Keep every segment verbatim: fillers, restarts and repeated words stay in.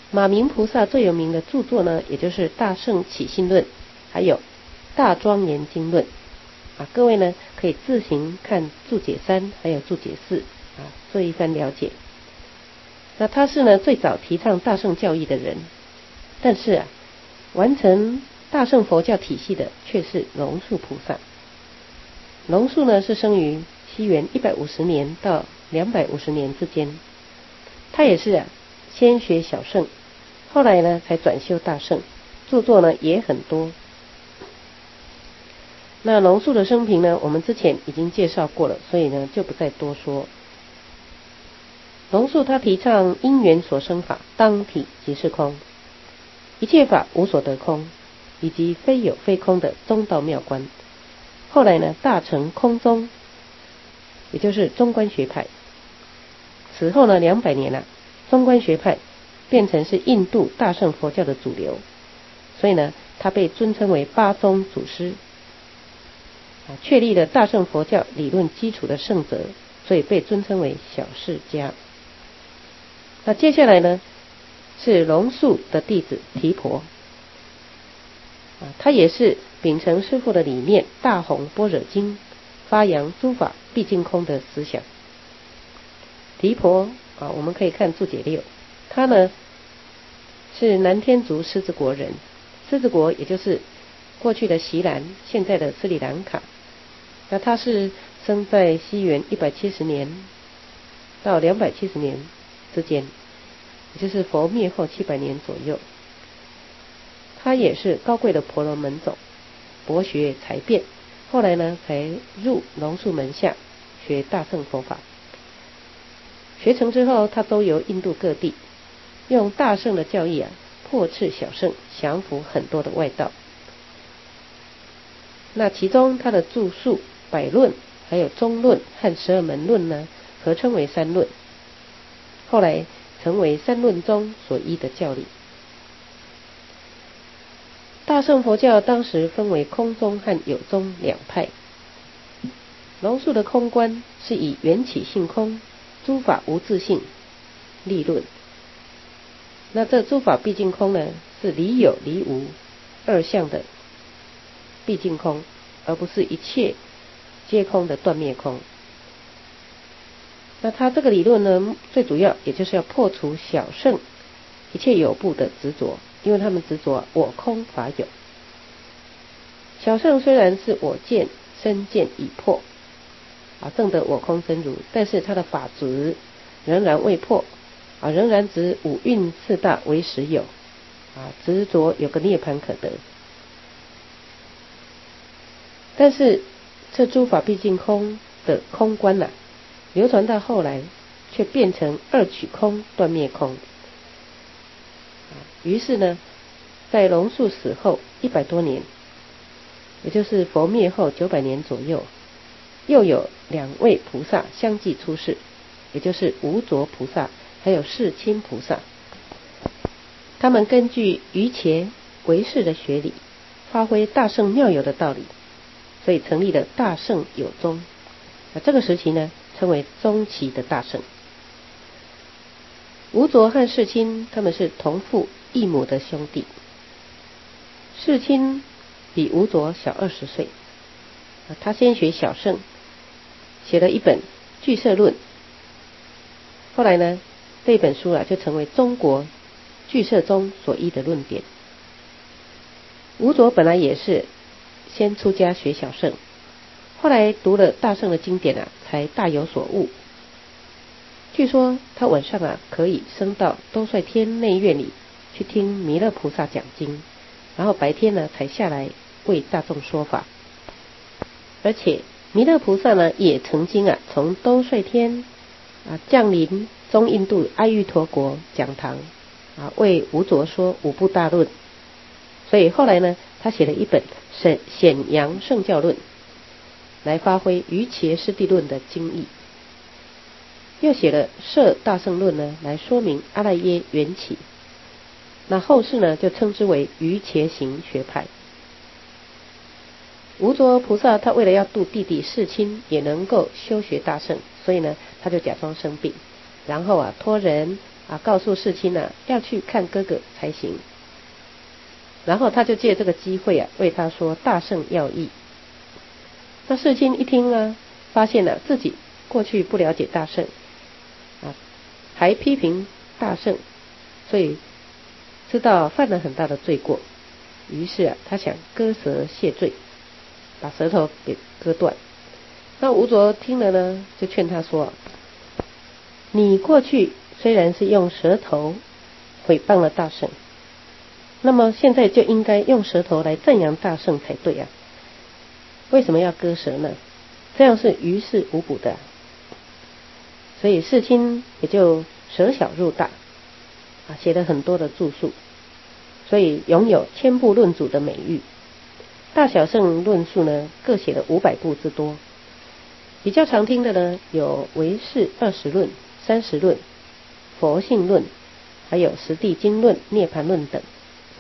马明菩萨最有名的著作呢，也就是《大圣起信论》，还有《大庄严经论》啊。各位呢可以自行看注解三，还有注解四啊，做一番了解。那他是呢最早提倡大乘教义的人，但是啊，完成大乘佛教体系的却是龙树菩萨。龙树呢是生于西元一百五十年到两百五十年之间，他也是啊先学小乘，后来呢才转修大乘，著作呢也很多。那龙树的生平呢，我们之前已经介绍过了，所以呢就不再多说。龙树他提倡因缘所生法，当体即是空，一切法无所得空，以及非有非空的中道妙观。后来呢大成空宗，也就是中观学派。此后呢两百年了，中观学派变成是印度大乘佛教的主流，所以呢他被尊称为八宗祖师啊，确立了大乘佛教理论基础的圣哲，所以被尊称为小释迦。那接下来呢是龙树的弟子提婆啊，他也是秉承师父的理念，大弘般若经，发扬诸法毕竟空的思想。提婆啊，我们可以看注解六，他呢是南天竺狮子国人，狮子国也就是过去的锡兰，现在的斯里兰卡。那他是生在西元一百七十年到两百七十年之间，也就是佛灭后七百年左右。他也是高贵的婆罗门种，博学才辩，后来呢才入龙树门下学大乘佛法。学成之后，他周游印度各地，用大乘的教义啊，破斥小乘，降服很多的外道。那其中他的著述百论，还有中论和十二门论呢，合称为三论，后来成为三论中所依的教理。大乘佛教当时分为空宗和有宗两派。龙树的空观是以缘起性空，诸法无自性立论。那这诸法毕竟空呢，是离有离无二相的毕竟空，而不是一切皆空的断灭空。那他这个理论呢，最主要也就是要破除小乘一切有部的执着，因为他们执着我空法有。小乘虽然是我见身见已破啊，证得我空真如，但是他的法执仍然未破啊，仍然执五蕴四大为实有啊，执着有个涅槃可得。但是这诸法毕竟空的空观啊，流传到后来却变成二取空断灭空。于是呢，在龙树死后一百多年，也就是佛灭后九百年左右，又有两位菩萨相继出世，也就是无着菩萨还有世亲菩萨。他们根据瑜伽唯识的学理，发挥大乘妙有的道理，所以成立了大乘有宗。那这个时期呢，称为中期的大乘。无着和世亲他们是同父异母的兄弟，世亲比无着小二十岁，他先学小乘，写了一本俱舍论，后来呢这本书啊就成为中国俱舍中所依的论点。无着本来也是先出家学小乘，后来读了大乘的经典啊，才大有所悟。据说他晚上啊可以升到兜率天内院里去听弥勒菩萨讲经，然后白天呢才下来为大众说法。而且弥勒菩萨呢也曾经啊从兜率天啊降临中印度阿育陀国讲堂啊为无着说五部大论，所以后来呢他写了一本显显扬圣教论，来发挥瑜伽师地论的精义。又写了摄大乘论呢，来说明阿赖耶缘起。那后世呢就称之为瑜伽行学派。无着菩萨他为了要度弟弟世亲也能够修学大乘，所以呢他就假装生病，然后啊托人啊，告诉世亲啊要去看哥哥才行。然后他就借这个机会啊，为他说大圣要义。那世亲一听啊，发现了、啊、自己过去不了解大圣啊，还批评大圣，所以知道犯了很大的罪过，于是啊，他想割舌谢罪，把舌头给割断。那吴卓听了呢，就劝他说：你过去虽然是用舌头毁谤了大圣，那么现在就应该用舌头来赞扬大圣才对啊，为什么要割舌呢？这样是于事无补的、啊。所以世亲也就舍小入大啊，写了很多的著述，所以拥有千部论祖的美誉。大小圣论述呢，各写了五百部之多。比较常听的呢，有唯识二十论、三十论、佛性论，还有十地经论、涅盘论等。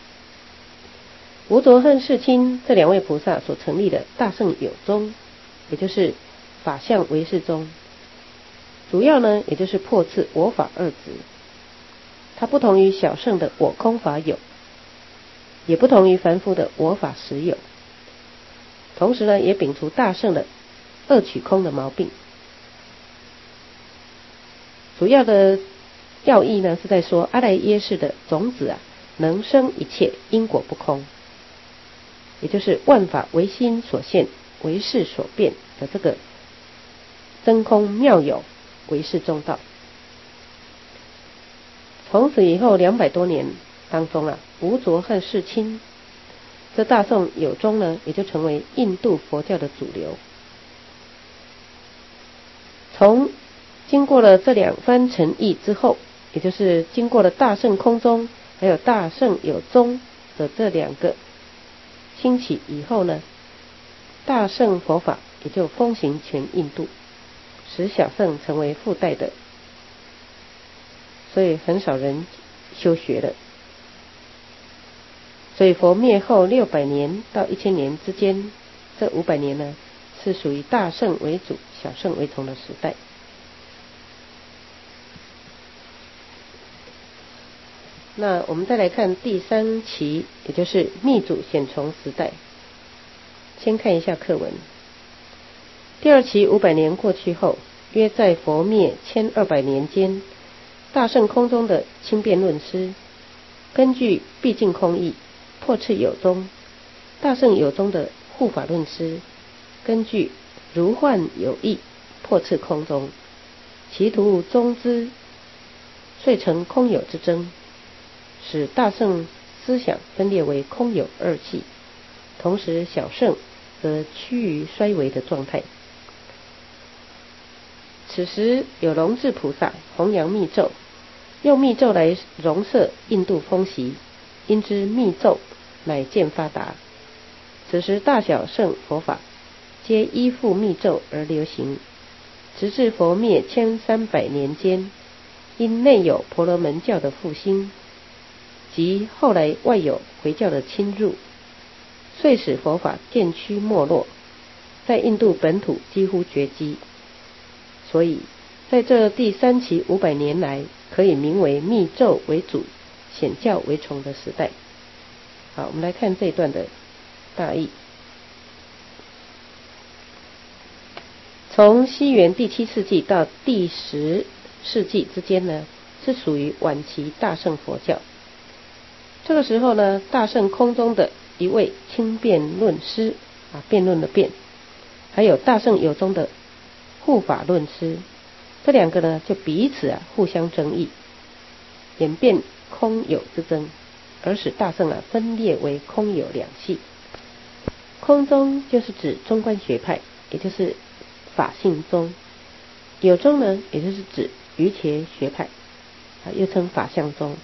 吴卓和世亲这两位菩萨所成立的大圣有宗，也就是法相唯识宗，主要呢也就是破斥我法二执。它不同于小圣的我空法有，也不同于凡夫的我法实有，同时呢也摒除大圣的二取空的毛病。主要的要义呢是在说阿赖耶识的种子啊，能生一切，因果不空，也就是万法唯心所现，唯识所变的这个真空妙有唯识中道。从此以后两百多年当中啊，吴卓和世亲这大圣有宗呢，也就成为印度佛教的主流。从经过了这两番成义之后，也就是经过了大圣空宗还有大圣有宗的这两个兴起以后呢，大圣佛法也就风行全印度，使小圣成为附带的，所以很少人修学了。所以佛灭后六百年到一千年之间，这五百年呢，是属于大圣为主、小圣为从的时代。那我们再来看第三期，也就是密祖显崇时代。先看一下课文。第二期五百年过去后，约在佛灭千二百年间，大圣空中的轻辩论师，根据毕竟空义破斥有宗；大圣有宗的护法论师，根据如幻有义破斥空宗，其图宗之，遂成空有之争，使大圣思想分裂为空有二系，同时小圣则趋于衰微的状态。此时有龙智菩萨弘扬密咒，用密咒来容摄印度风习，因之密咒乃渐发达。此时大小圣佛法皆依附密咒而流行，直至佛灭千三百年间，因内有婆罗门教的复兴，及后来外有回教的侵入，遂使佛法渐趋没落，在印度本土几乎绝迹。所以在这第三期五百年来，可以名为密咒为主、显教为从的时代。好，我们来看这一段的大意。从西元第七世纪到第十世纪之间呢，是属于晚期大乘佛教。这个时候呢，大乘空中的一位轻辩论师啊，辩论的辩，还有大乘有宗的护法论师，这两个呢就彼此啊互相争议，演变空有之争，而使大乘啊分裂为空有两系。空宗就是指中观学派，也就是法性宗；有宗呢，也就是指瑜伽学派啊，又称法相宗。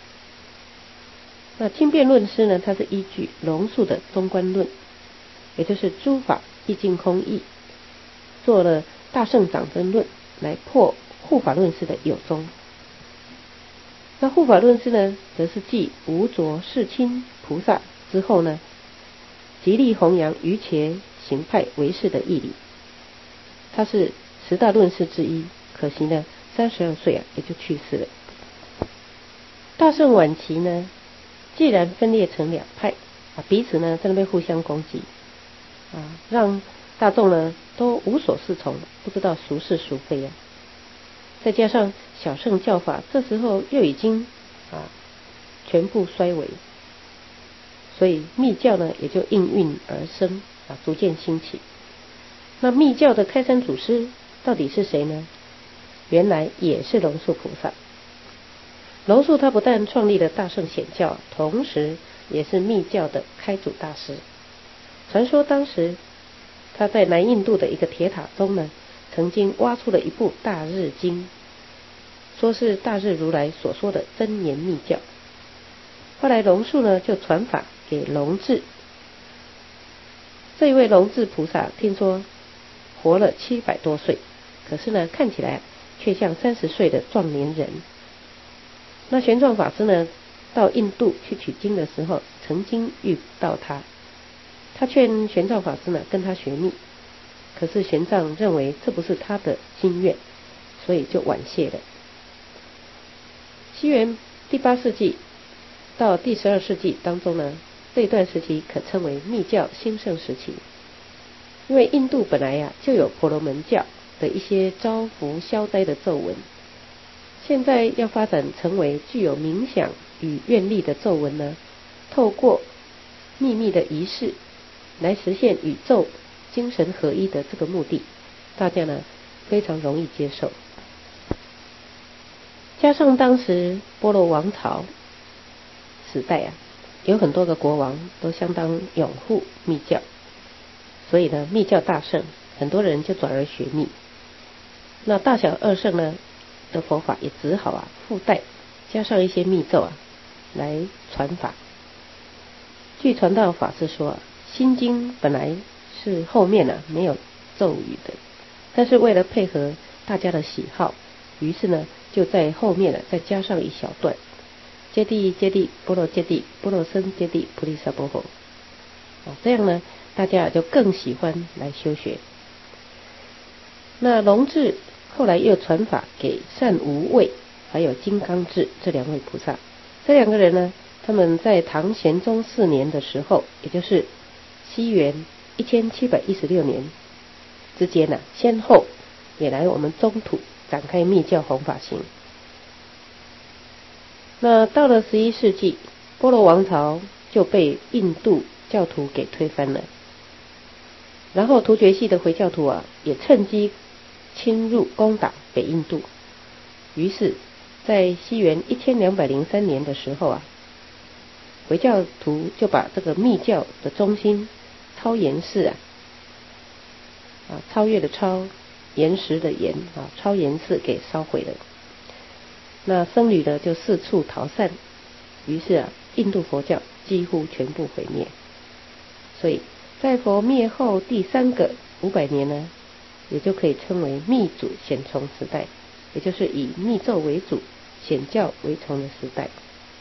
那轻辩论师呢，它是依据龙树的中观论，也就是诸法毕竟空义，做了大圣长真论来破护法论师的有宗。那护法论师呢，则是继无着世亲菩萨之后呢，极力弘扬瑜伽行派唯识的义理。他是十大论师之一，可惜呢三十二岁啊也就去世了。 大圣晚期呢，既然分裂成两派啊，彼此呢在那边互相攻击啊，让大众呢都无所适从，不知道孰是孰非啊。再加上小乘教法这时候又已经啊全部衰微，所以密教呢也就应运而生啊，逐渐兴起。那密教的开山祖师到底是谁呢？原来也是龙树菩萨。龙树他不但创立了大乘显教，同时也是密教的开祖大师。传说当时他在南印度的一个铁塔中呢，曾经挖出了一部大日经，说是大日如来所说的真言密教。后来龙树呢就传法给龙智，这一位龙智菩萨听说活了七百多岁，可是呢看起来却像三十岁的壮年人。那玄奘法师呢到印度去取经的时候，曾经遇到他，他劝玄奘法师呢跟他学密，可是玄奘认为这不是他的心愿，所以就婉谢了。西元第八世纪到第十二世纪当中呢，这段时期可称为密教兴盛时期。因为印度本来呀、啊、就有婆罗门教的一些招福消灾的咒文，现在要发展成为具有冥想与愿力的咒文呢，透过秘密的仪式来实现宇宙精神合一的这个目的，大家呢非常容易接受。加上当时波罗王朝时代啊，有很多个国王都相当拥护密教，所以呢密教大盛，很多人就转而学密。那大小二圣呢的佛法也只好啊附带加上一些密咒啊来传法。据传道法师说、啊、心经本来是后面啊没有咒语的，但是为了配合大家的喜好，于是呢就在后面啊再加上一小段，揭谛揭谛波罗揭谛波罗僧揭谛菩提萨婆诃、哦、这样呢大家就更喜欢来修学。那龙智后来又传法给善无畏还有金刚智这两位菩萨，这两个人呢，他们在唐玄宗四年的时候，也就是西元一千七百一十六年之间呢、啊，先后也来我们中土展开密教弘法行。那到了十一世纪，波罗王朝就被印度教徒给推翻了，然后突厥系的回教徒啊，也趁机侵入攻打北印度。于是在西元一千两百零三年的时候啊，回教徒就把这个密教的中心超岩寺啊，啊超越的超，岩石的岩啊，超岩寺给烧毁了。那僧侣呢就四处逃散，于是啊，印度佛教几乎全部毁灭。所以在佛灭后第三个五百年呢，也就可以称为密祖显崇时代，也就是以密咒为主，显教为从的时代。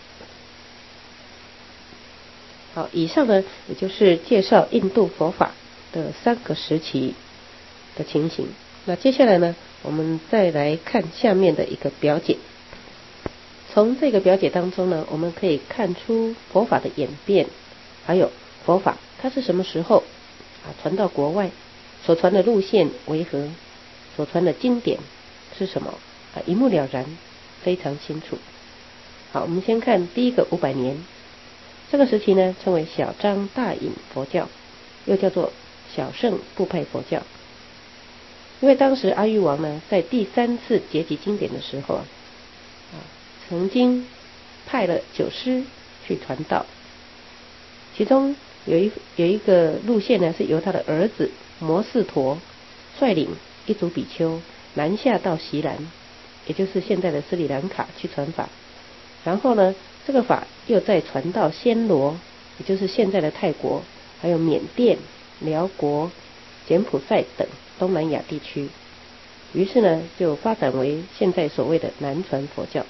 好，以上呢也就是介绍印度佛法的三个时期的情形。那接下来呢，我们再来看下面的一个表解。从这个表解当中呢，我们可以看出佛法的演变，还有佛法它是什么时候啊传到国外，所传的路线为何，所传的经典是什么啊，一目了然，非常清楚。好，我们先看第一个五百年，这个时期呢称为小张大隐佛教，又叫做小乘部派佛教。因为当时阿育王呢在第三次结集经典的时候啊，啊曾经派了九师去传道，其中有一有一个路线呢是由他的儿子摩士陀率领一组比丘南下到锡兰，也就是现在的斯里兰卡去传法，然后呢这个法又再传到暹罗，也就是现在的泰国，还有缅甸、辽国、柬埔寨等东南亚地区，于是呢就发展为现在所谓的南传佛教。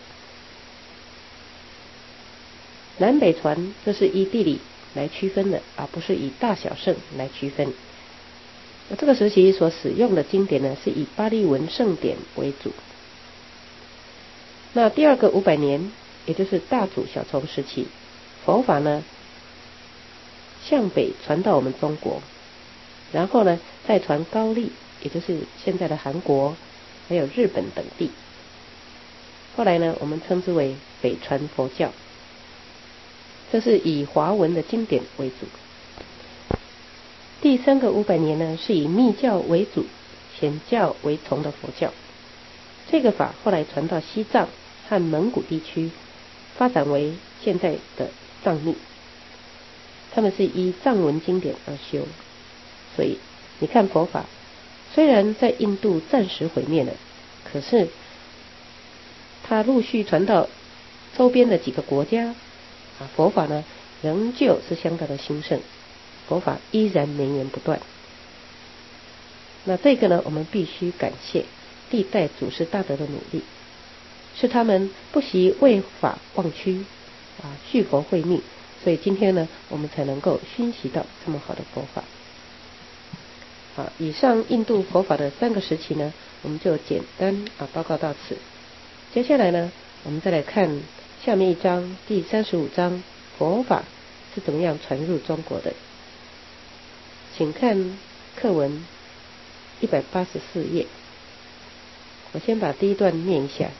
南北传这是依地理来区分的，而不是以大小乘来区分。那这个时期所使用的经典呢，是以巴利文圣典为主。那第二个五百年， 也就是大祖小虫时期，佛法呢向北传到我们中国，然后呢再传高丽，也就是现在的韩国还有日本等地。后来呢我们称之为北传佛教，这是以华文的经典为主。第三个五百年呢是以密教为主，显教为从的佛教。这个法后来传到西藏和蒙古地区，发展为现在的藏密。他们是依藏文经典而修，所以你看佛法虽然在印度暂时毁灭了，可是它陆续传到周边的几个国家啊，佛法呢仍旧是相当的兴盛，佛法依然绵延不断。那这个呢我们必须感谢历代祖师大德的努力，是他们不惜为法忘躯啊，续佛慧命，所以今天呢我们才能够熏习到这么好的佛法。好，以上印度佛法的三个时期呢我们就简单啊报告到此。接下来呢我们再来看下面一章，第三十五章，佛法是怎么样传入中国的。请看课文一百八十四页，我先把第一段念一下。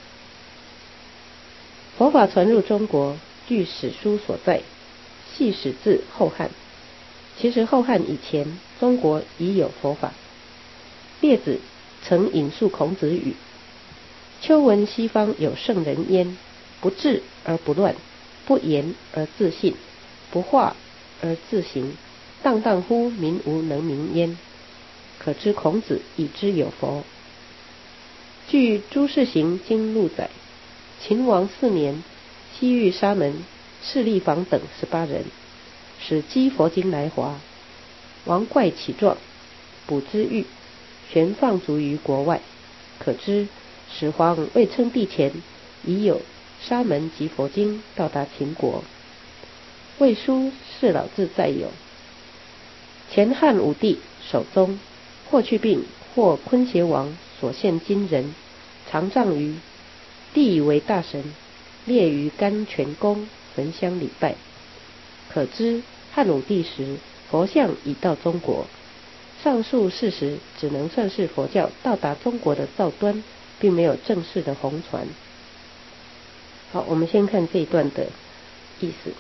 佛法传入中国，据史书所载，系始自后汉。其实后汉以前，中国已有佛法。列子曾引述孔子语：秋闻西方有圣人焉，不治而不乱，不言而自信，不化而自行，荡荡乎民无能名焉。可知孔子已知有佛。据《诸事行经录》载，秦王四年，西域沙门、势利房等十八人，使积佛经来华。王怪其状，卜之狱，悬放逐于国外。可知始皇未称帝前，已有沙门及佛经到达秦国。魏书释老志载有：前汉武帝守宗，霍去病或昆邪王所献金人，常葬于，帝以为大神，列于甘泉宫焚香礼拜。可知汉武帝时佛像已到中国。上述事实只能算是佛教到达中国的兆端，并没有正式的弘传。好，我们先看这一段的意思。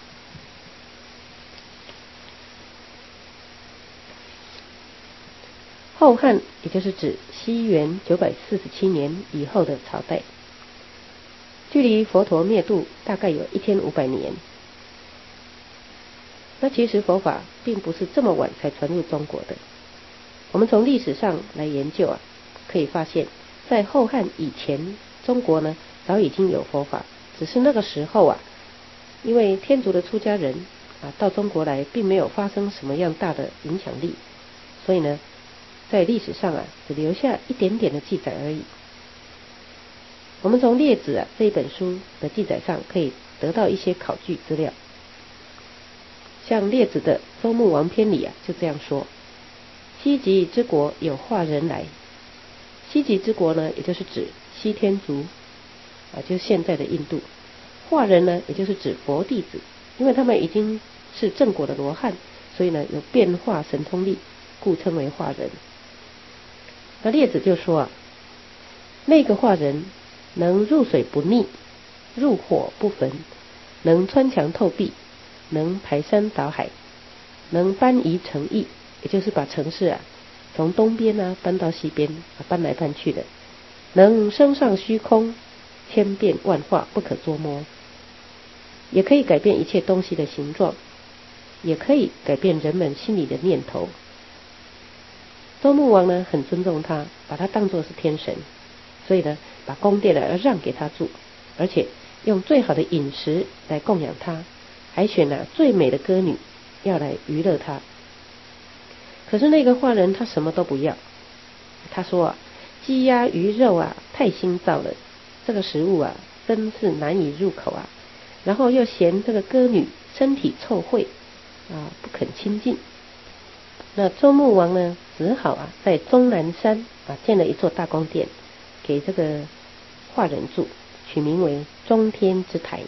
后汉也就是指西元九百四十七年以后的朝代，距离佛陀灭度大概有一千五百年。那其实佛法并不是这么晚才传入中国的。我们从历史上来研究啊，可以发现在后汉以前，中国呢早已经有佛法，只是那个时候啊，因为天竺的出家人啊到中国来，并没有发生什么样大的影响力，所以呢在历史上啊只留下一点点的记载而已。我们从列子啊这一本书的记载上可以得到一些考据资料。像列子的《周穆王篇》里啊就这样说：西极之国有化人来。西极之国呢也就是指西天竺啊，就是现在的印度。化人呢也就是指佛弟子，因为他们已经是正果的罗汉，所以呢有变化神通力，故称为化人。那列子就说啊，那个化人能入水不溺，入火不焚，能穿墙透壁，能排山倒海，能搬移城邑，也就是把城市啊从东边啊搬到西边啊搬来搬去的，能升上虚空，千变万化，不可捉摸，也可以改变一切东西的形状，也可以改变人们心里的念头。周穆王呢很尊重他，把他当作是天神，所以呢把宫殿呢要让给他住，而且用最好的饮食来供养他，还选了最美的歌女要来娱乐他。可是那个化人他什么都不要，他说啊，鸡鸭鱼肉啊太腥臊了，这个食物啊真是难以入口啊，然后又嫌这个歌女身体臭秽啊不肯亲近。那周穆王呢只好啊在终南山啊建了一座大宫殿给这个化人住， 取名为中天之台。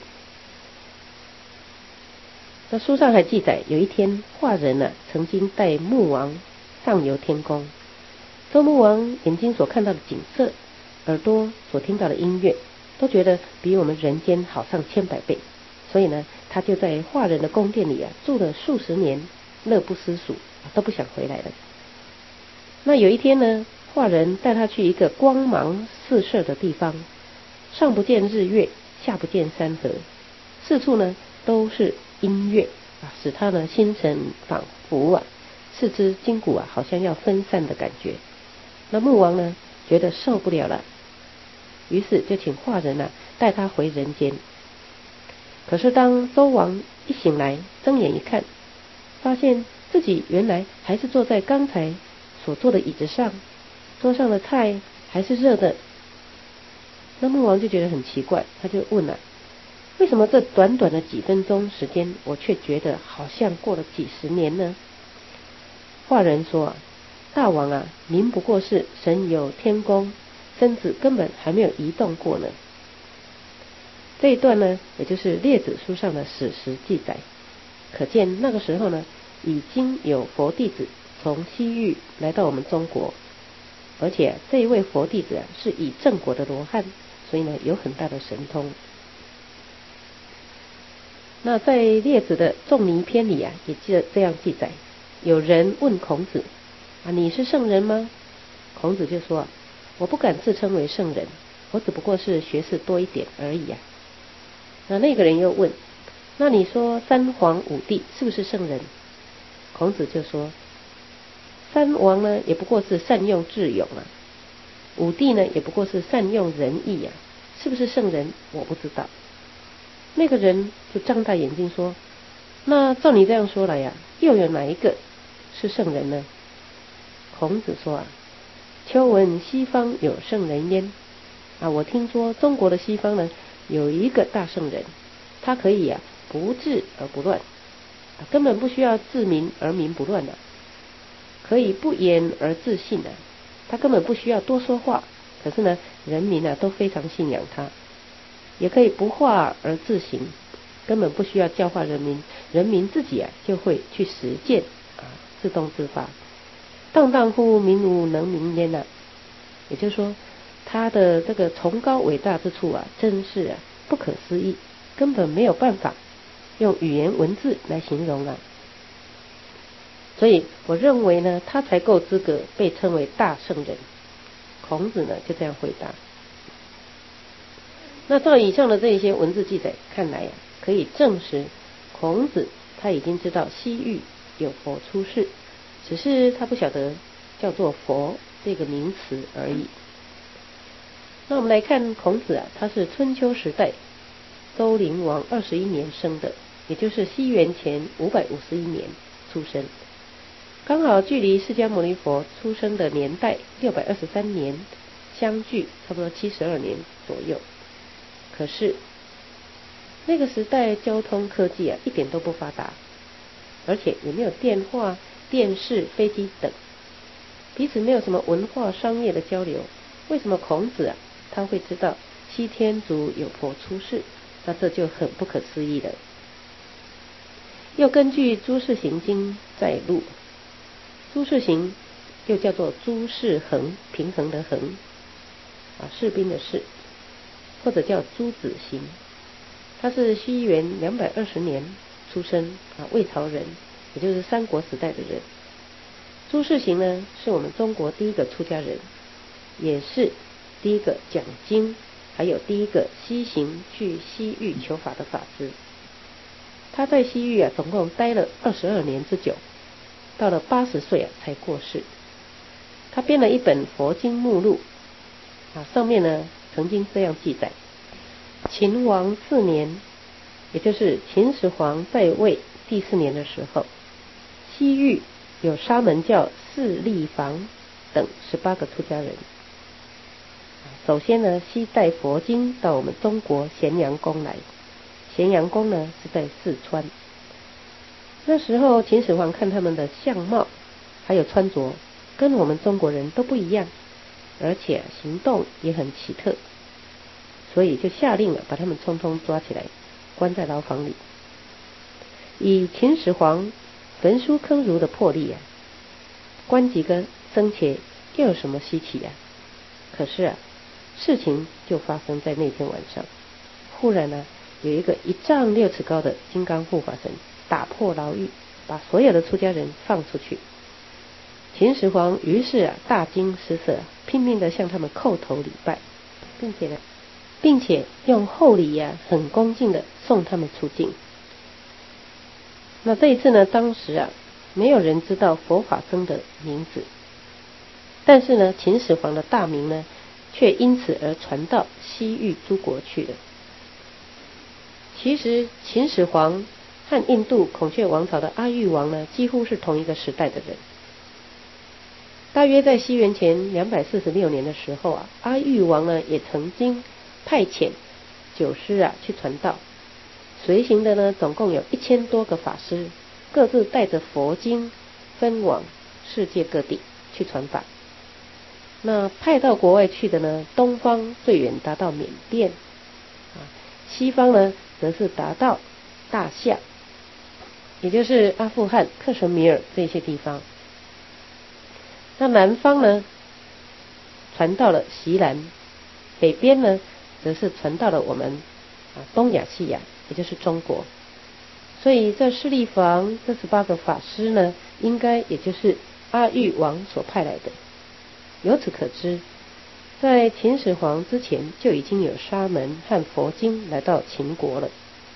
那书上还记载，有一天华人呢、啊、曾经带穆王上游天宫，周穆王眼睛所看到的景色，耳朵所听到的音乐，都觉得比我们人间好上千百倍，所以呢，他就在华人的宫殿里啊住了数十年，乐不思蜀，都不想回来了。那有一天呢，华人带他去一个光芒四射的地方，上不见日月，下不见山河，四处呢都是音乐啊，使他呢心神仿佛啊，四肢筋骨啊好像要分散的感觉。那穆王呢觉得受不了了，于是就请华人啊带他回人间。可是当周王一醒来，睁眼一看，发现自己原来还是坐在刚才所坐的椅子上，桌上的菜还是热的。那穆王就觉得很奇怪，他就问了、啊为什么这短短的几分钟时间，我却觉得好像过了几十年呢？华人说啊，大王啊，您不过是神游天宫，身子根本还没有移动过呢。这一段呢，也就是列子书上的史实记载，可见那个时候呢，已经有佛弟子从西域来到我们中国，而且这一位佛弟子啊，是以正果的罗汉，所以呢，有很大的神通。那在列子的仲尼篇里啊，也记这样记载，有人问孔子啊，你是圣人吗？孔子就说啊，我不敢自称为圣人，我只不过是学识多一点而已啊。那那个人又问，那你说三皇五帝是不是圣人？孔子就说，三王呢也不过是善用智勇啊，五帝呢也不过是善用仁义啊，是不是圣人我不知道。那个人就张大眼睛说，那照你这样说来呀、啊，又有哪一个是圣人呢？孔子说啊，秋闻西方有圣人焉啊，我听说中国的西方呢有一个大圣人，他可以啊不治而不乱啊，根本不需要治民而民不乱的、啊，可以不言而自信的、啊，他根本不需要多说话，可是呢人民啊都非常信仰他。也可以不话而自行，根本不需要教化人民，人民自己啊就会去实践啊，自动自发。荡荡乎民无能名焉啊，也就是说，他的这个崇高伟大之处啊，真是啊不可思议，根本没有办法用语言文字来形容啊。所以我认为呢，他才够资格被称为大圣人。孔子呢就这样回答。那照以上的这些文字记载看来啊，可以证实孔子他已经知道西域有佛出世，只是他不晓得叫做佛这个名词而已。那我们来看孔子啊，他是春秋时代周灵王二十一年生的，也就是西元前五百五十一年出生，刚好距离释迦牟尼佛出生的年代六百二十三年相距差不多七十二年左右。可是那个时代交通科技啊一点都不发达，而且也没有电话、电视、飞机等，彼此没有什么文化商业的交流。为什么孔子啊他会知道西天竺有佛出世？那这就很不可思议了。又根据诸事行经载录，诸事行又叫做诸事衡，平衡的衡啊，士兵的士，或者叫朱子行，他是西元两百二十年出生啊，魏朝人，也就是三国时代的人。朱士行呢，是我们中国第一个出家人，也是第一个讲经，还有第一个西行去西域求法的法师。他在西域啊，总共待了二十二年之久，到了八十岁啊才过世。他编了一本佛经目录啊，上面呢曾经这样记载：秦王四年，也就是秦始皇在位第四年的时候，西域有沙门教释利房等十八个出家人。首先呢，西带佛经到我们中国咸阳宫来。咸阳宫呢是在四川。那时候秦始皇看他们的相貌还有穿着跟我们中国人都不一样，而且行动也很奇特， 所以就下令了，把他们通通抓起来，关在牢房里。以秦始皇焚书坑儒的魄力啊，关几个僧伽又有什么稀奇啊？可是啊，事情就发生在那天晚上。忽然呢、啊，有一个一丈六尺高的金刚护法神打破牢狱，把所有的出家人放出去。秦始皇于是啊大惊失色、啊，拼命的向他们叩头礼拜，并且呢，并且用厚礼啊很恭敬的送他们出境。那这一次呢，当时啊没有人知道佛法僧的名字，但是呢，秦始皇的大名呢，却因此而传到西域诸国去了。其实秦始皇和印度孔雀王朝的阿育王呢，几乎是同一个时代的人。大约在西元前两百四十六年的时候啊，阿育王呢也曾经派遣九师啊去传道，随行的呢总共有一千多个法师，各自带着佛经分往世界各地去传法。那派到国外去的呢，东方最远达到缅甸啊，西方呢则是达到大夏，也就是阿富汗、克什米尔这些地方。那南方呢传到了锡兰，北边呢则是传到了我们啊东亚西亚，也就是中国。所以这势利房这十八个法师呢，应该也就是阿育王所派来的。由此可知，在秦始皇之前就已经有沙门和佛经来到秦国了。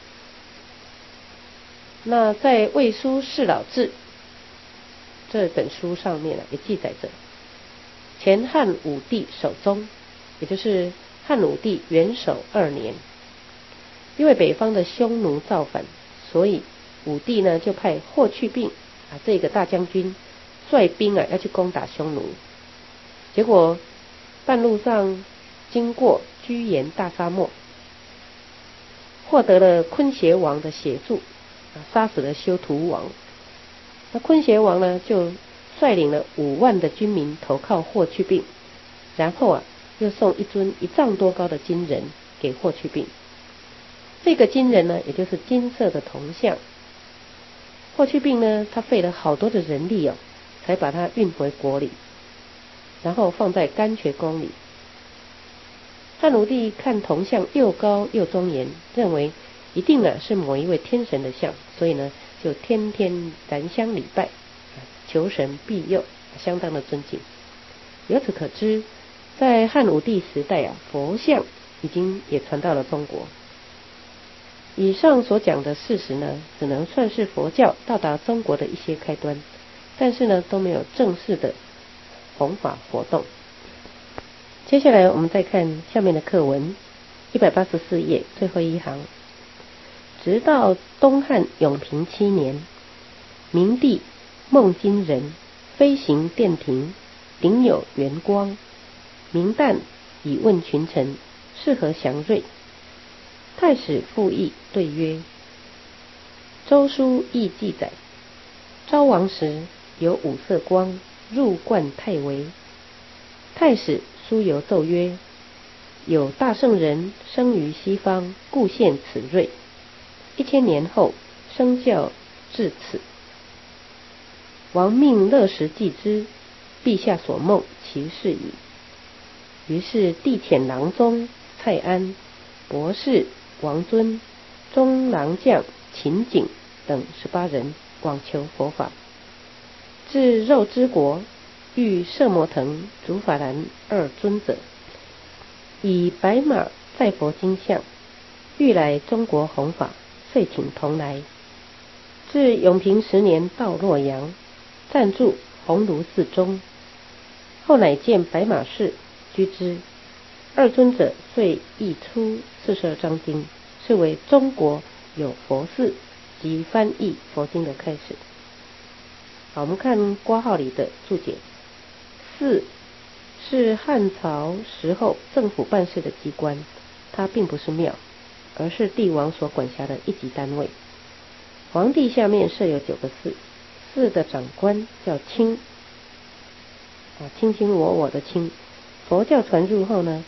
那在《魏书释老志》这本书上面、啊、也记载着，前汉武帝守宗，也就是汉武帝元首二年，因为北方的匈奴造反，所以武帝呢就派霍去病啊这个大将军率兵啊要去攻打匈奴。结果半路上经过居延大沙漠，获得了昆邪王的协助，杀死了修图王。那昆邪王呢就率领了五万的军民投靠霍去病，然后啊又送一尊一丈多高的金人给霍去病。这个金人呢也就是金色的铜像。霍去病呢他费了好多的人力哦，才把它运回国里，然后放在甘泉宫里。汉武帝看铜像又高又庄严，认为一定呢是某一位天神的像，所以呢就天天燃香礼拜，求神庇佑，相当的尊敬。由此可知，在汉武帝时代啊，佛像已经也传到了中国。以上所讲的事实呢，只能算是佛教到达中国的一些开端，但是呢都没有正式的弘法活动。接下来我们再看下面的课文，一百八十四页最后一行。直到东汉永平七年，明帝梦金人飞行殿庭，顶有圆光，明旦以问群臣，是何祥瑞？太史复议对曰：周书亦记载，昭王时有五色光入冠太微。太史书犹奏曰：有大圣人生于西方，故现此瑞。一千年后，生教至此。王命乐时记之，陛下所梦其事矣。于是帝遣郎中蔡安、博士王尊、中郎将秦景等十八人往求佛法。至肉之国，遇摄摩腾、竺法兰二尊者，以白马载佛经像，欲来中国弘法，遂请同来。至永平十年，到洛阳，暂住鸿胪寺中。后乃见白马氏居之，二尊者遂译出四十二章经，是为中国有佛寺及翻译佛经的开始。好，我们看括号里的注解。寺是汉朝时候政府办事的机关，它并不是庙，而是帝王所管辖的一级单位。皇帝下面设有九个寺，寺的长官叫卿，啊，卿卿我我的卿。佛教传入后呢，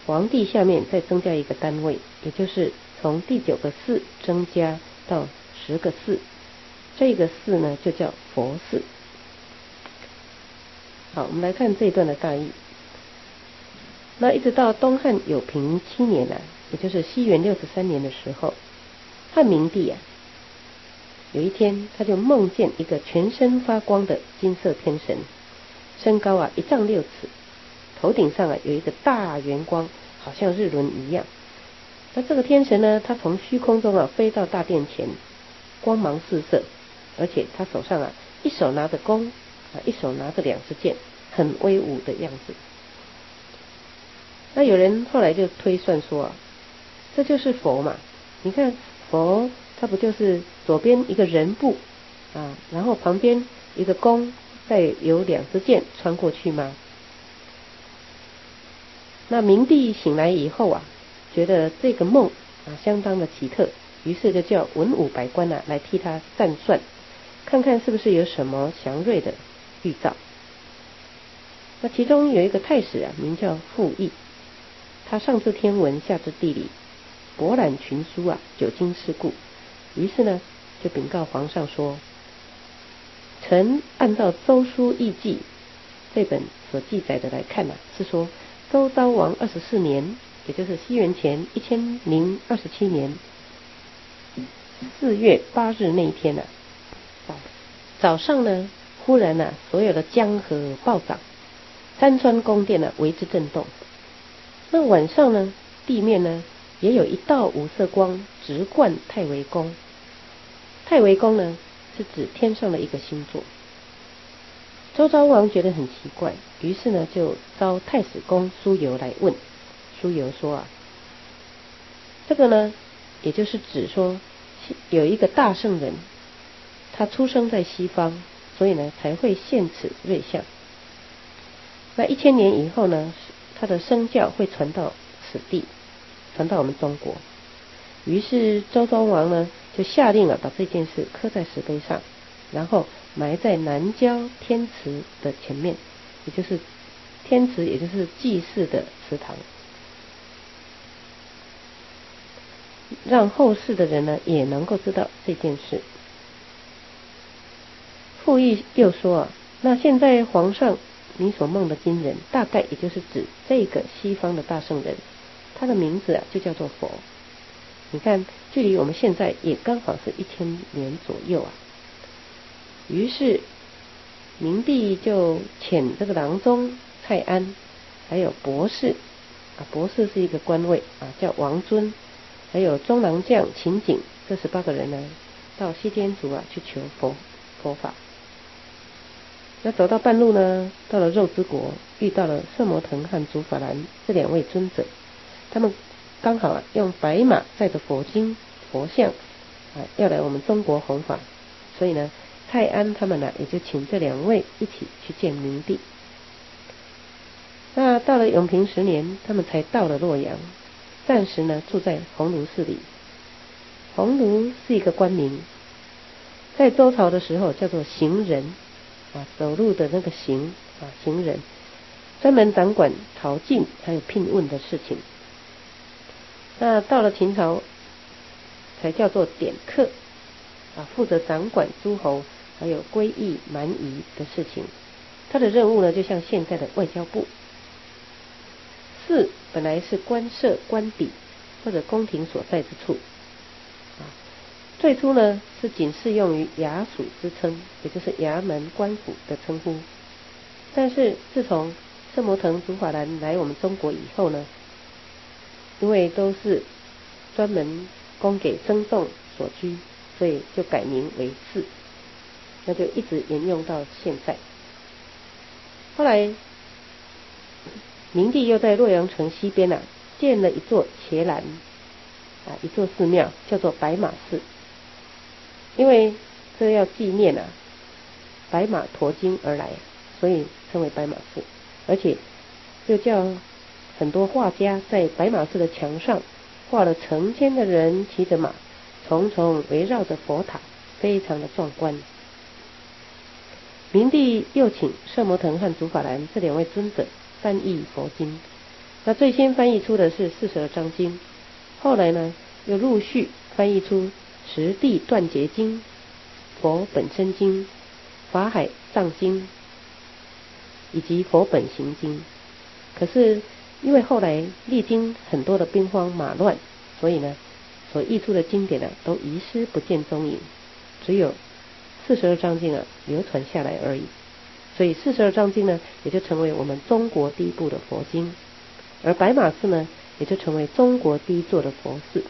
皇帝下面再增加一个单位，也就是从第九个寺增加到十个寺，这个寺呢就叫佛寺。好，我们来看这一段的大意。那一直到东汉永平七年啊，也就是西元六十三年的时候，汉明帝啊，有一天他就梦见一个全身发光的金色天神，身高啊一丈六尺，头顶上啊有一个大圆光，好像日轮一样。那这个天神呢，他从虚空中啊飞到大殿前，光芒四射，而且他手上啊一手拿着弓啊，一手拿着两支箭，很威武的样子。那有人后来就推算说啊，这就是佛嘛？你看佛，他不就是左边一个人部啊，然后旁边一个弓，再有两支箭穿过去吗？那明帝醒来以后啊，觉得这个梦啊相当的奇特，于是就叫文武百官啊来替他占算，看看是不是有什么祥瑞的预兆。那其中有一个太史啊，名叫傅毅，他上知天文，下知地理，博览群书啊，久经世故，于是呢就禀告皇上说，臣按照《周书易记》这本所记载的来看啊，是说周昭王二十四年，也就是西元前一千零二十七年四月八日那一天啊，早上呢忽然呢、啊、所有的江河暴涨，山川宫殿呢为之震动。那晚上呢，地面呢也有一道五色光直贯太微宫。太微宫呢是指天上的一个星座。周昭王觉得很奇怪，于是呢就召太史公苏由来问。苏由说啊，这个呢也就是指说有一个大圣人，他出生在西方，所以呢才会现此瑞相。那一千年以后呢，他的声教会传到此地，传到我们中国。于是周庄王呢就下令了，把这件事刻在石碑上，然后埋在南郊天池的前面，也就是天池，也就是祭祀的祠堂，让后世的人呢也能够知道这件事。傅毅又说啊，那现在皇上你所梦的金人，大概也就是指这个西方的大圣人，他的名字啊就叫做佛。你看，距离我们现在也刚好是一千年左右啊。于是明帝就遣这个郎中蔡安，还有博士啊，博士是一个官位啊，叫王尊，还有中郎将秦景，这十八个人呢，到西天竺啊去求佛佛法。那走到半路呢，到了肉之国，遇到了摄摩腾和竺法兰这两位尊者，他们刚好啊用白马载着佛经佛像啊要来我们中国弘法，所以呢蔡安他们呢也就请这两位一起去见明帝。那到了永平十年，他们才到了洛阳，暂时呢住在鸿胪寺里。鸿胪是一个官名，在周朝的时候叫做行人啊，走路的那个行啊，行人，专门掌管朝觐还有聘问的事情。那到了秦朝才叫做典客啊，负责掌管诸侯还有归义蛮夷的事情。他的任务呢就像现在的外交部。寺本来是官舍官邸或者宫廷所在之处啊，最初呢是仅适用于衙署之称，也就是衙门官府的称呼。但是自从摄摩腾竺法兰来我们中国以后呢，因为都是专门供给僧众所居，所以就改名为寺，那就一直沿用到现在。后来明帝又在洛阳城西边啊建了一座伽蓝啊，一座寺庙叫做白马寺，因为这要纪念啊白马驮经而来，所以称为白马寺。而且又叫很多画家在白马寺的墙上画了成千的人骑着马，重重围绕着佛塔，非常的壮观。明帝又请摄摩腾和竺法兰这两位尊者翻译佛经， 那最先翻译出的是四十二章经，后来呢又陆续翻译出十地断结经、佛本身经、法海藏经以及佛本行经。可是因为后来历经很多的兵荒马乱，所以呢所译出的经典呢都遗失不见踪影，只有四十二章经啊流传下来而已。所以四十二章经呢也就成为我们中国第一部的佛经，而白马寺呢也就成为中国第一座的佛寺。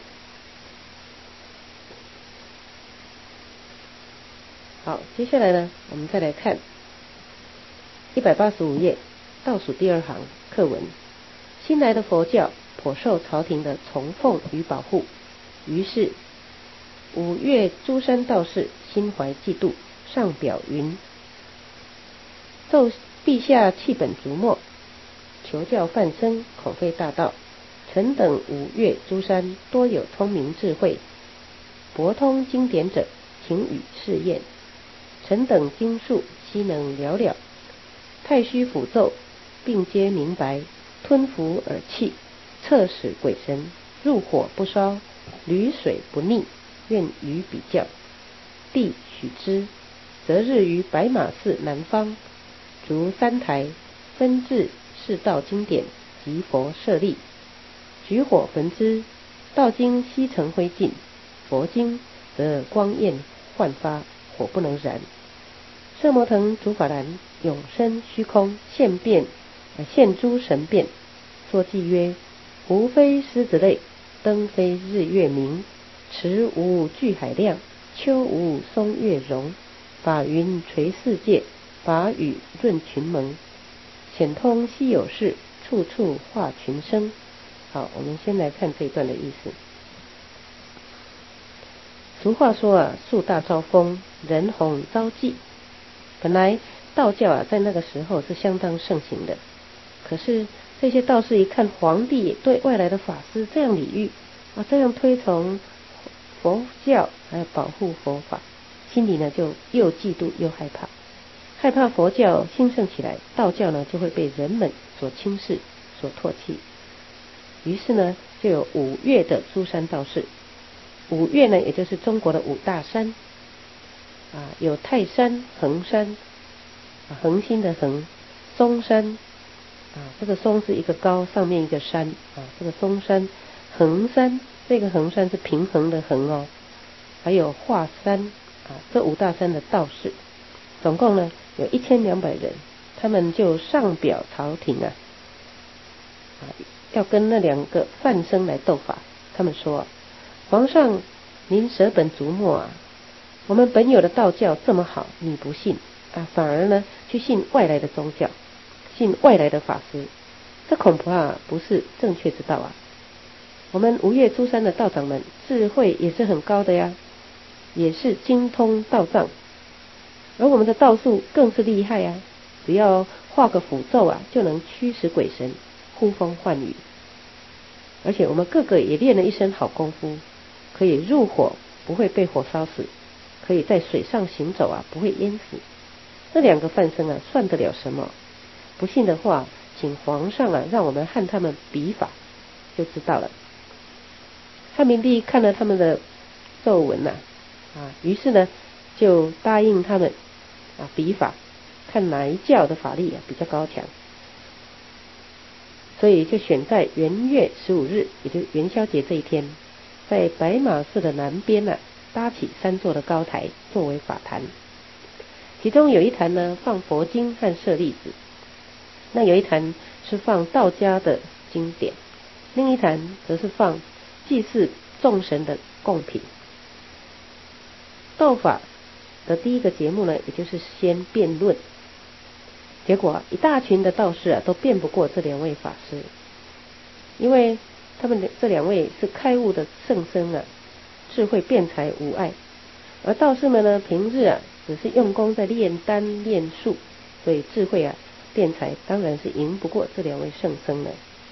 好，接下来呢我们再来看一百八十五页倒数第二行课文。新来的佛教颇受朝廷的崇奉与保护，于是五岳诸山道士心怀嫉妒，上表云：奏陛下弃本逐末，求教梵僧，恐非大道。臣等五岳诸山多有聪明智慧，博通经典者，请予试验。臣等经术悉能了了，太虚符咒并皆明白，吞服而气，测使鬼神，入火不烧，履水不溺，愿与比较。帝许之，择日于白马寺南方逐三台，分至释道经典及佛舍利，举火焚之。道经悉成灰烬，佛经则光焰焕发，火不能燃。摄摩腾竺法兰永生虚空，现变现诸神变，说偈曰：湖非狮子类，灯非日月明，池无巨海亮，秋无松月荣。法云垂世界，法语润群蒙，显通稀有事，处处化群生。好，我们先来看这一段的意思。俗话说啊，树大招风，人红招忌。本来道教啊在那个时候是相当盛行的，可是这些道士一看皇帝对外来的法师这样礼遇啊，这样推崇佛教，还有保护佛法，心里呢就又嫉妒又害怕，害怕佛教兴盛起来，道教呢就会被人们所轻视、所唾弃。于是呢，就有五岳的诸山道士。五岳呢，也就是中国的五大山啊，有泰山、衡山，啊、恒星的恒，嵩山啊，这个嵩是一个高，上面一个山啊，这个嵩山，衡山，这个衡山是平衡的衡哦，还有华山啊，这五大山的道士，总共呢有一千两百人，他们就上表朝廷啊，啊，要跟那两个梵僧来斗法。他们说：皇上，您舍本逐末啊！我们本有的道教这么好，你不信啊，反而呢去信外来的宗教，信外来的法师，这恐怕不是正确之道啊！我们五岳诸山的道长们智慧也是很高的呀，也是精通道藏，而我们的道术更是厉害呀，只要画个符咒啊，就能驱使鬼神，呼风唤雨。而且我们个个也练了一身好功夫，可以入火不会被火烧死，可以在水上行走啊不会淹死。这两个梵僧啊算得了什么？不信的话，请皇上啊让我们和他们比法就知道了。汉明帝看了他们的咒文呐、啊，啊，于是呢就答应他们啊比法，看哪一教的法力啊比较高强。所以就选在元月十五日，也就是元宵节这一天，在白马寺的南边呢、啊，搭起三座的高台作为法坛。其中有一坛呢放佛经和舍利子，那有一坛是放道家的经典，另一坛则是放祭祀众神的贡品。斗法的第一个节目呢，也就是先辩论。结果一大群的道士啊都辩不过这两位法师，因为他们这两位是开悟的圣僧啊，智慧辩才无碍，而道士们呢平日啊只是用功在炼丹炼术，所以智慧啊辩才当然是赢不过这两位圣僧了。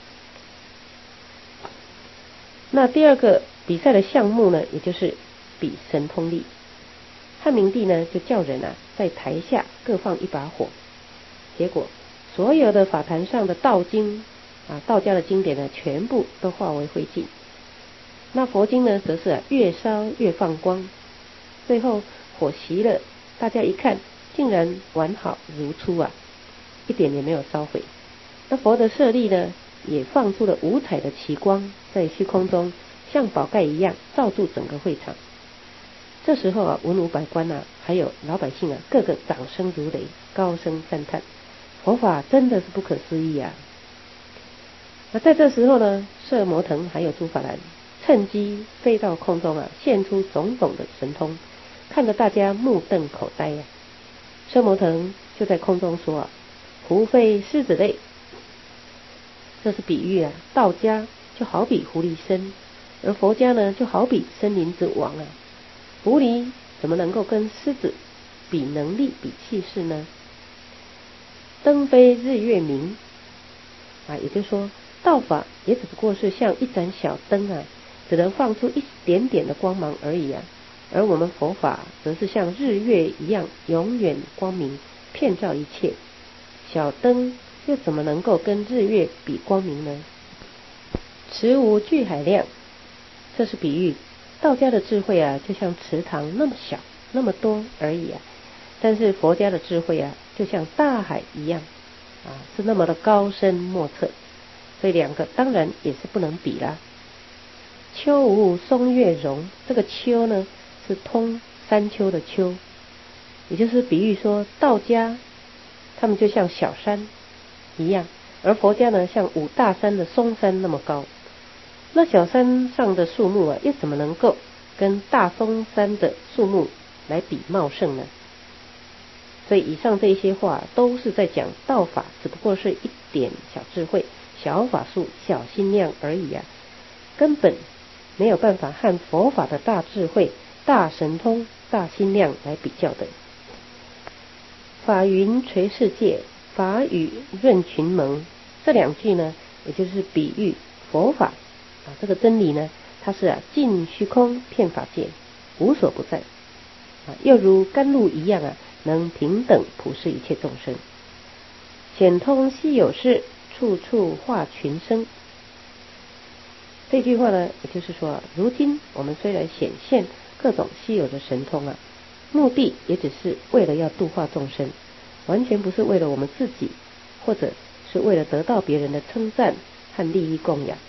那第二个比赛的项目呢，也就是比神通力。汉明帝呢就叫人啊在台下各放一把火，结果所有的法坛上的道经啊，道家的经典呢，全部都化为灰烬。那佛经呢，则是啊越烧越放光，最后火熄了，大家一看，竟然完好如初啊，一点也没有烧毁。那佛的舍利呢，也放出了五彩的奇光，在虚空中像宝盖一样罩住整个会场。这时候啊，文武百官啊，还有老百姓啊，个个掌声如雷，高声赞叹，佛法真的是不可思议啊！那在这时候呢，摄摩腾还有诸法兰趁机飞到空中啊，现出种种的神通，看得大家目瞪口呆呀、啊。摄摩腾就在空中说啊：“狐非狮子类。”这是比喻啊，道家就好比狐狸身，而佛家呢，就好比森林之王啊。狐狸怎么能够跟狮子比能力、比气势呢？灯非日月明啊，也就是说，道法也只不过是像一盏小灯啊，只能放出一点点的光芒而已啊。而我们佛法则是像日月一样，永远光明，遍照一切。小灯又怎么能够跟日月比光明呢？池无巨海量，这是比喻道家的智慧啊，就像池塘那么小那么多而已啊，但是佛家的智慧啊，就像大海一样啊，是那么的高深莫测，所以两个当然也是不能比啦。秋无松月容，这个秋呢是通山丘的丘，也就是比喻说道家他们就像小山一样，而佛家呢像五大山的嵩山那么高。那小山上的树木啊，又怎么能够跟大嵩山的树木来比茂盛呢？所以以上这些话都是在讲道法只不过是一点小智慧、小法术、小心量而已啊，根本没有办法和佛法的大智慧、大神通、大心量来比较的。法云垂世界，法语润群蒙，这两句呢，也就是比喻佛法啊，这个真理呢，它是啊尽虚空遍法界，无所不在啊，又如甘露一样啊，能平等普世一切众生。显通稀有事，处处化群生。这句话呢，也就是说，如今我们虽然显现各种稀有的神通啊，目的也只是为了要度化众生，完全不是为了我们自己，或者是为了得到别人的称赞和利益供养。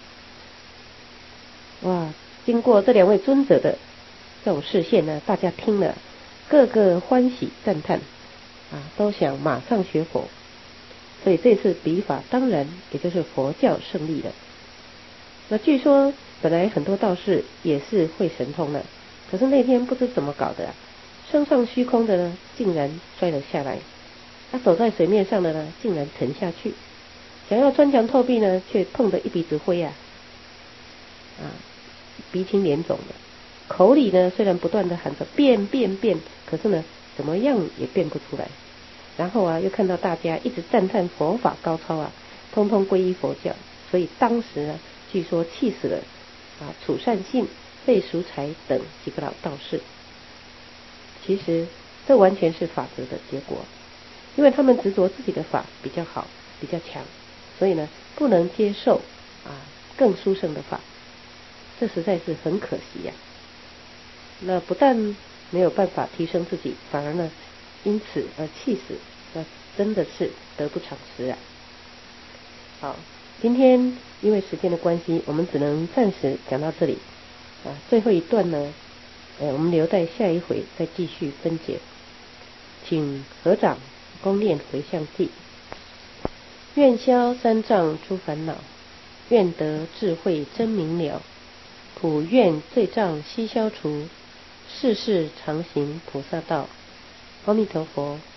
哇，经过这两位尊者的这种示现呢，大家听了个个欢喜赞叹啊，都想马上学佛。所以这次比法当然也就是佛教胜利了。那据说本来很多道士也是会神通的，可是那天不知怎么搞的啊，升上虚空的呢竟然摔了下来，他走在水面上的呢竟然沉下去，想要穿墙透壁呢，却碰得一鼻子灰啊啊，鼻青脸肿的，口里呢虽然不断的喊着变变变，可是呢怎么样也变不出来。然后啊又看到大家一直赞叹佛法高超啊，通通皈依佛教，所以当时呢据说气死了啊楚善信、费淑才等几个老道士。其实这完全是法则的结果，因为他们执着自己的法比较好比较强，所以呢不能接受啊更殊胜的法，这实在是很可惜呀、啊。那不但没有办法提升自己，反而呢因此而气死，那真的是得不偿失啊。好，今天因为时间的关系，我们只能暂时讲到这里啊。最后一段呢，呃，我们留待下一回再继续分解。请合掌恭念回向偈：愿消三障诸烦恼，愿得智慧真明了，普愿罪障悉消除，世世常行菩萨道。阿弥陀佛。